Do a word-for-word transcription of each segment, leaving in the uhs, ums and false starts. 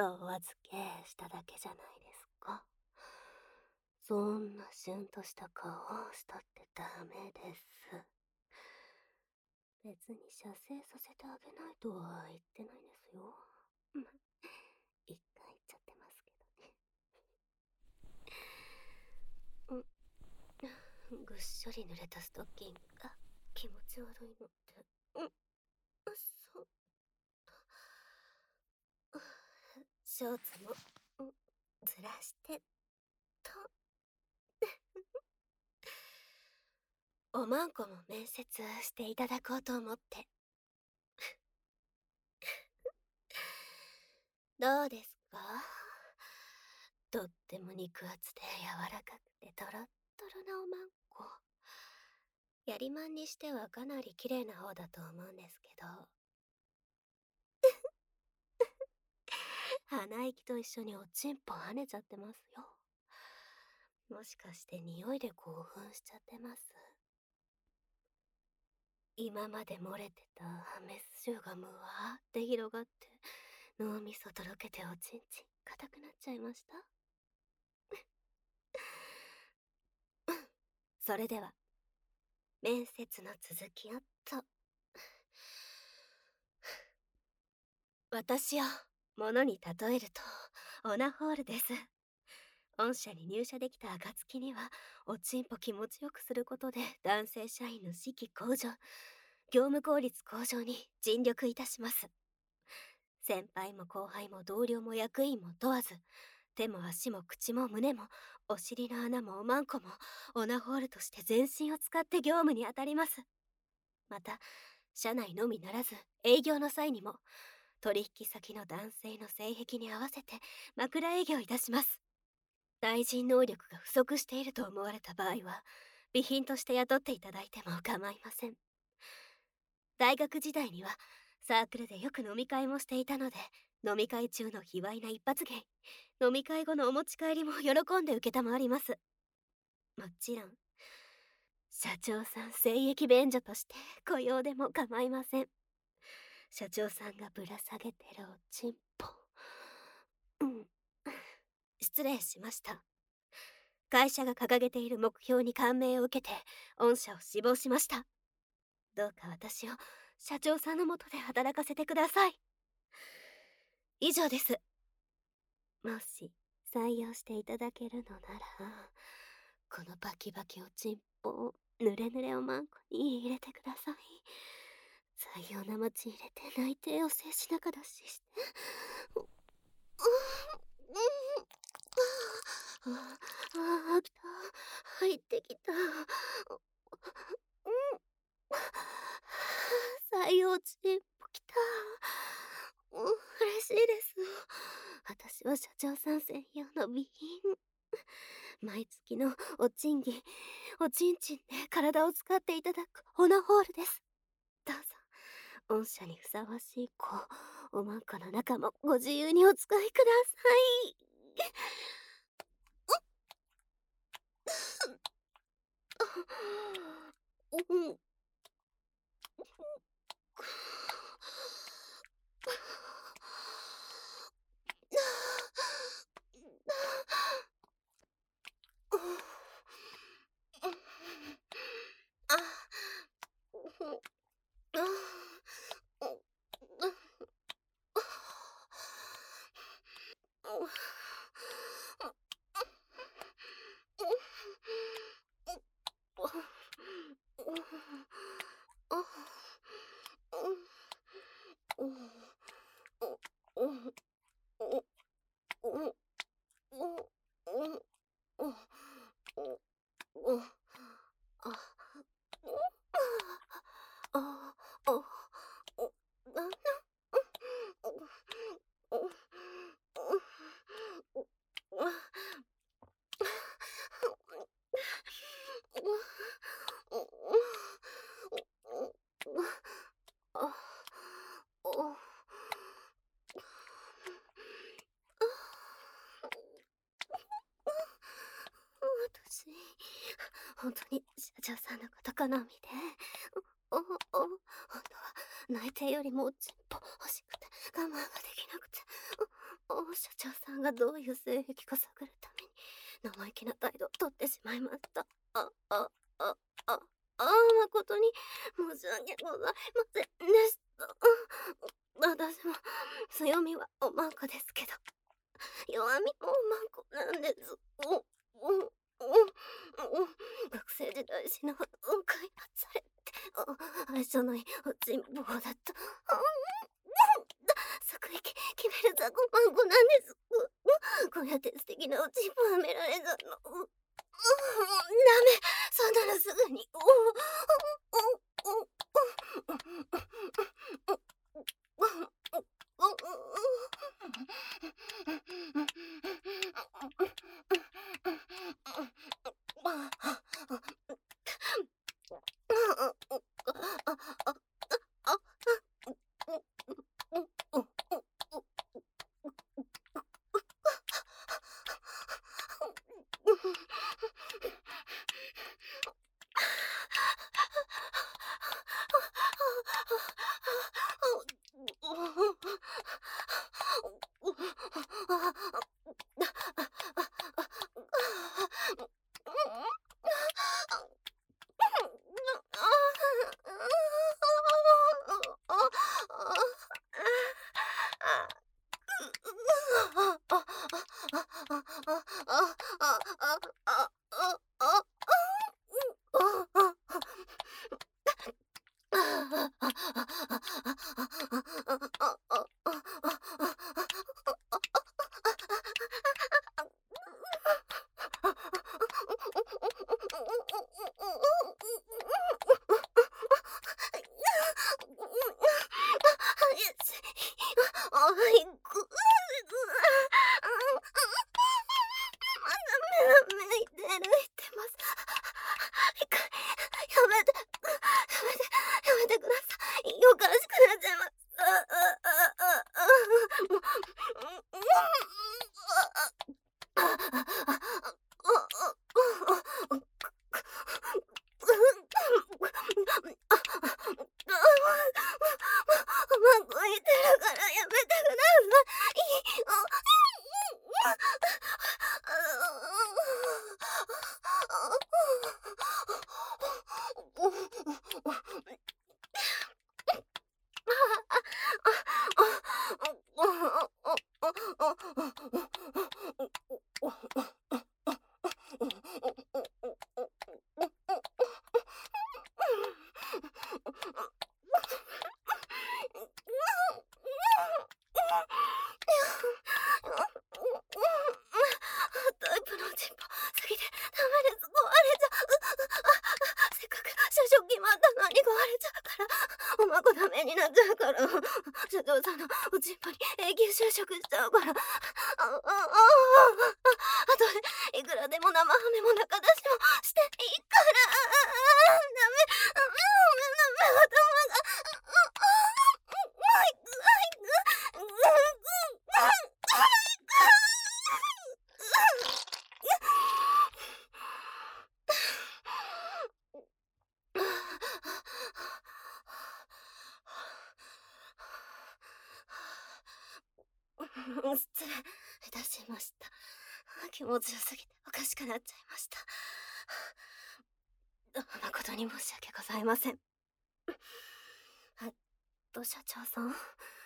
とお預けしただけじゃないですか。そんなシュンとした顔をしたってダメです。別に射精させてあげないとは言ってないですよ。ま、一回言っちゃってますけどね。うん、ぐっしょり濡れたストッキングが気持ち悪いのって、うん、そう。ショーツも、うん、ずらしてと。おまんこも面接していただこうと思って。どうですか？とっても肉厚で柔らかくてトロットロなおまんこ。やりまんにしてはかなり綺麗な方だと思うんですけど。鼻息と一緒におちんぽ跳ねちゃってますよ。もしかして匂いで興奮しちゃってます？今まで漏れてたメス臭がむわーって広がって脳みそとろけておちんちん硬くなっちゃいました。それでは面接の続きをと。私を物に例えるとオナホールです。御社に入社できた暁にはおちんぽ気持ちよくすることで男性社員の士気向上、業務効率向上に尽力いたします。先輩も後輩も同僚も役員も問わず、手も足も口も胸もお尻の穴もおまんこもオナホールとして全身を使って業務に当たります。また社内のみならず営業の際にも取引先の男性の性癖に合わせて枕営業いたします。対人能力が不足していると思われた場合は備品として雇っていただいても構いません。大学時代にはサークルでよく飲み会もしていたので、飲み会中の卑猥な一発芸、飲み会後のお持ち帰りも喜んで承ります。もちろん社長さん性益便所として雇用でも構いません。社長さんがぶら下げてるおちんぽ、うん、失礼しました。会社が掲げている目標に感銘を受けて御社を志望しました。どうか私を社長さんのもとで働かせてください。以上です。もし採用していただけるのなら、このバキバキおちんぽをぬれぬれおまんこに入れてください。採用生地入れて内定を静止中出しして。ああ、来た。入ってきた。採用チンポ来た。うん、嬉しいです。私は社長さん専用の備品。毎月のお賃金、おちんちんで体を使っていただくオナホールです。どうぞ、御社にふさわしい子、おまんこの中もご自由にお使いください。うん。私、本当に社長さんのこと好みで、お、お、お、本当は内定よりもおちんぽ欲しくて我慢ができなくて、お、お、 社長さんがどういう性癖か探るために生意気な態度をとってしまいました。あ、あ、あ、あ、あ、誠に申し訳ございませんでした。私も強みはおまんこですけど、弱みもおまんこなんです。お、お、お、お、学生時代死ぬほど開発されて、愛想のいいおちんぼうだった。作域決めるザコマンコなんです。こうやって素敵なおちんぼはめられたの。ダメ、そんなのすぐに。ダメになっちゃうから、社長さんのおちんぽに永久就職しちゃうから、あ、あ、あ、あ、あとでいくらでも生ハメも中出しもしていいから、ダメ、ダメ、ダメ、頭が、早く、早く、失礼いたしました。気持ちよすぎておかしくなっちゃいました。誠に申し訳ございません。えっと、社長さん。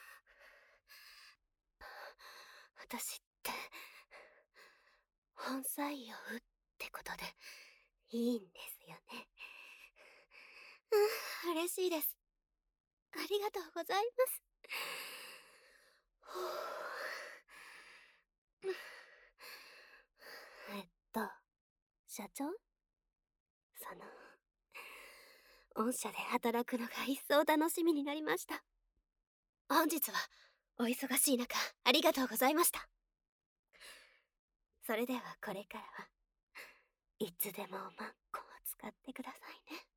私って、本採用ってことでいいんですよね。うん、嬉しいです。ありがとうございます。えっと、社長？その、御社で働くのが一層楽しみになりました。本日は、お忙しい中、ありがとうございました。それではこれからは、いつでもおまんこを使ってくださいね。